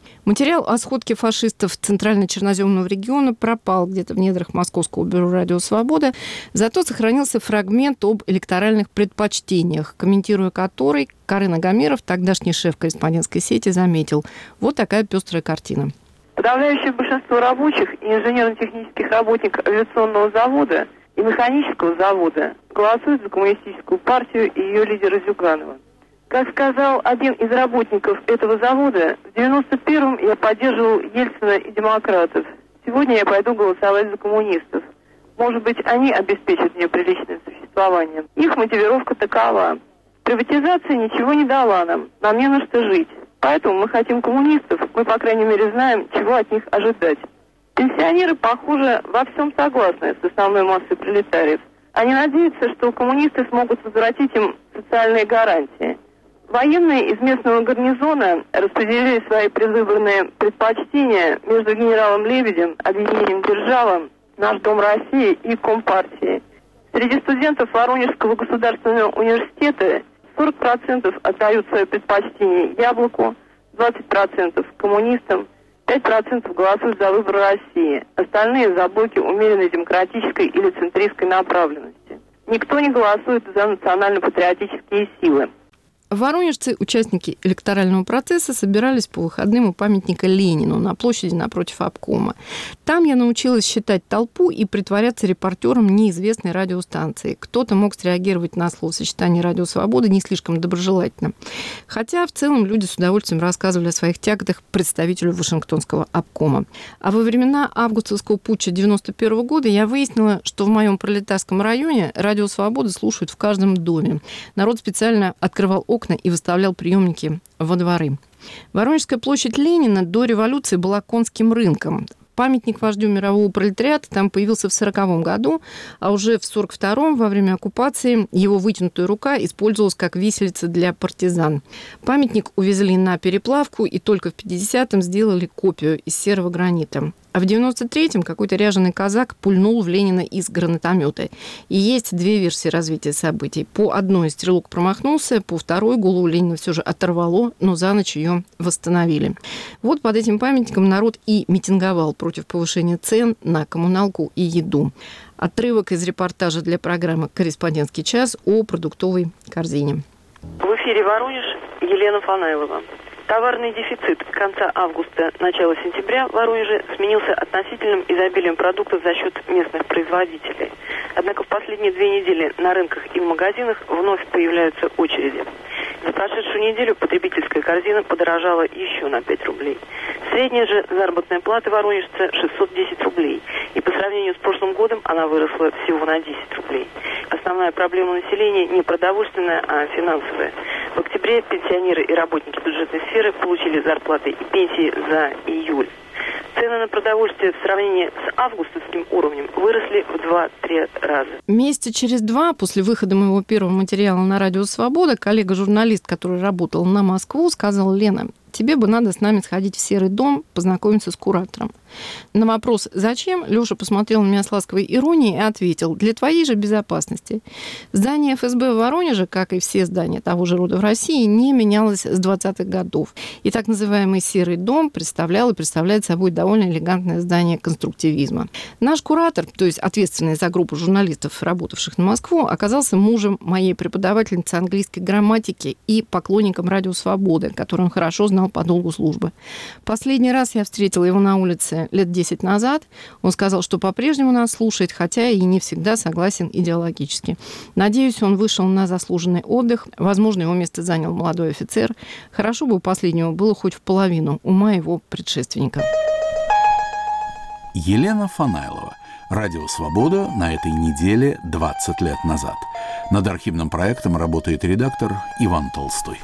Материал о сходке фашистов Центрально-Черноземного региона пропал где-то в недрах Московского бюро «Радио Свобода», зато сохранился фрагмент об электоральных предпочтениях, комментируя который, Карын Агамиров, тогдашний шеф корреспондентской сети, заметил: вот такая пестрая картина. Подавляющее большинство рабочих и инженерно-технических работников авиационного завода и механического завода голосуют за коммунистическую партию и ее лидера Зюганова. Как сказал один из работников этого завода, в 91-м я поддерживал Ельцина и демократов. Сегодня я пойду голосовать за коммунистов. Может быть, они обеспечат мне приличное существование. Их мотивировка такова. Приватизация ничего не дала нам. Нам не на что жить. Поэтому мы хотим коммунистов. Мы, по крайней мере, знаем, чего от них ожидать. Пенсионеры, похоже, во всем согласны с основной массой пролетариев. Они надеются, что коммунисты смогут возвратить им социальные гарантии. Военные из местного гарнизона распределили свои предвыборные предпочтения между генералом Лебедем, объединением «Держава», «Наш Дом России» и Компартией. Среди студентов Воронежского государственного университета 40% отдают свое предпочтение «Яблоку», 20% коммунистам, 5% голосуют за выбор России, остальные за блоки умеренной демократической или центристской направленности. Никто не голосует за национально-патриотические силы. Воронежцы, участники электорального процесса, собирались по выходным у памятника Ленину на площади напротив обкома. Там я научилась считать толпу и притворяться репортером неизвестной радиостанции. Кто-то мог среагировать на словосочетание «Радио Свобода» не слишком доброжелательно. Хотя в целом люди с удовольствием рассказывали о своих тяготах представителю Вашингтонского обкома. А во времена августовского путча 1991 года я выяснила, что в моем пролетарском районе «Радио Свобода» слушают в каждом доме. Народ специально открывал окна и выставлял приемники во дворы. Воронежская площадь Ленина до революции была конским рынком. Памятник вождю мирового пролетариата там появился в 1940 году, а уже в 1942 во время оккупации его вытянутая рука использовалась как виселица для партизан. Памятник увезли на переплавку и только в 1950-м сделали копию из серого гранита. А в 1993-м какой-то ряженый казак пульнул в Ленина из гранатомета. И есть две версии развития событий. По одной стрелок промахнулся, по второй голову Ленина все же оторвало, но за ночь ее восстановили. Вот под этим памятником народ и митинговал против повышения цен на коммуналку и еду. Отрывок из репортажа для программы «Корреспондентский час» о продуктовой корзине. В эфире Воронеж, Елена Фанайлова. Товарный дефицит конца августа, начала сентября в Воронеже сменился относительным изобилием продуктов за счет местных производителей. Однако в последние 2 недели на рынках и в магазинах вновь появляются очереди. За прошедшую неделю потребительская корзина подорожала еще на 5 рублей. Средняя же заработная плата воронежца 610 рублей. И по сравнению с прошлым годом она выросла всего на 10 рублей. Основная проблема населения не продовольственная, а финансовая. В октябре пенсионеры и работники бюджетной сферы получили зарплаты и пенсии за июль. Цены на продовольствие в сравнении с августовским уровнем выросли в 2-3 раза. Месяца через 2 после выхода моего первого материала на «Радио Свобода» коллега-журналист, который работал на Москву, сказал: «Лена, тебе бы надо с нами сходить в Серый дом, познакомиться с куратором». На вопрос «Зачем?» Лёша посмотрел на меня с ласковой иронией и ответил: «Для твоей же безопасности». Здание ФСБ в Воронеже, как и все здания того же рода в России, не менялось с 20-х годов. И так называемый Серый дом представлял и представляет собой довольно элегантное здание конструктивизма. Наш куратор, то есть ответственный за группу журналистов, работавших на Москву, оказался мужем моей преподавательницы английской грамматики и поклонником «Радио Свободы», который он хорошо знал по долгу службы. Последний раз я встретила его на улице лет 10 назад. Он сказал, что по-прежнему нас слушает, хотя и не всегда согласен идеологически. Надеюсь, он вышел на заслуженный отдых. Возможно, его место занял молодой офицер. Хорошо бы у последнего было хоть в половину ума его предшественника. Елена Фанайлова. «Радио Свобода» на этой неделе 20 лет назад. Над архивным проектом работает редактор Иван Толстой.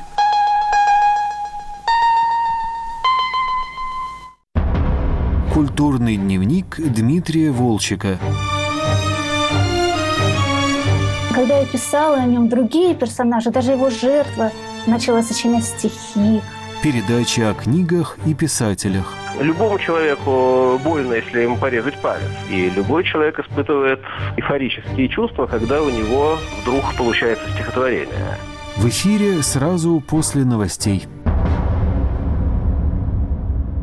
Культурный дневник Дмитрия Волчека. Когда я писала о нем, другие персонажи, даже его жертва, начала сочинять стихи. Передача о книгах и писателях. Любому человеку больно, если ему порезать палец. И любой человек испытывает эйфорические чувства, когда у него вдруг получается стихотворение. В эфире сразу после новостей.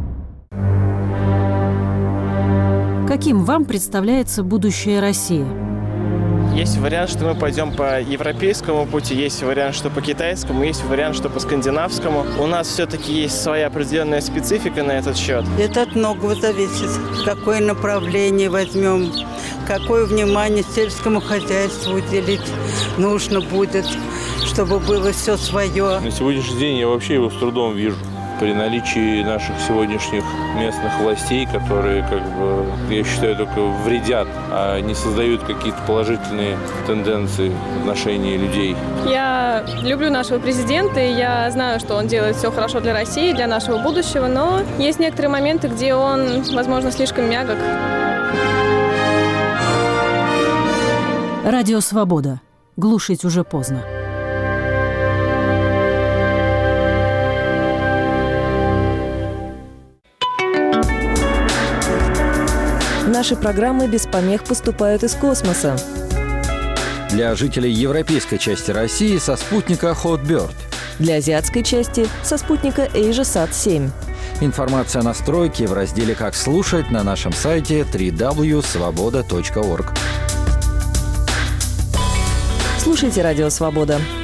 Каким вам представляется будущее России? Есть вариант, что мы пойдем по европейскому пути, есть вариант, что по китайскому, есть вариант, что по скандинавскому. У нас все-таки есть своя определенная специфика на этот счет. Это от многого зависит. Какое направление возьмем, какое внимание сельскому хозяйству уделить нужно будет, чтобы было все свое. На сегодняшний день я вообще его с трудом вижу. При наличии наших сегодняшних местных властей, которые, я считаю, только вредят, а не создают какие-то положительные тенденции в отношении людей. Я люблю нашего президента, и я знаю, что он делает все хорошо для России, для нашего будущего, но есть некоторые моменты, где он, возможно, слишком мягок. Радио «Свобода». Глушить уже поздно. Наши программы без помех поступают из космоса. Для жителей европейской части России со спутника Hotbird. Для азиатской части со спутника AsiaSat-7. Информация о настройке в разделе «Как слушать» на нашем сайте www.svoboda.org. Слушайте «Радио Свобода».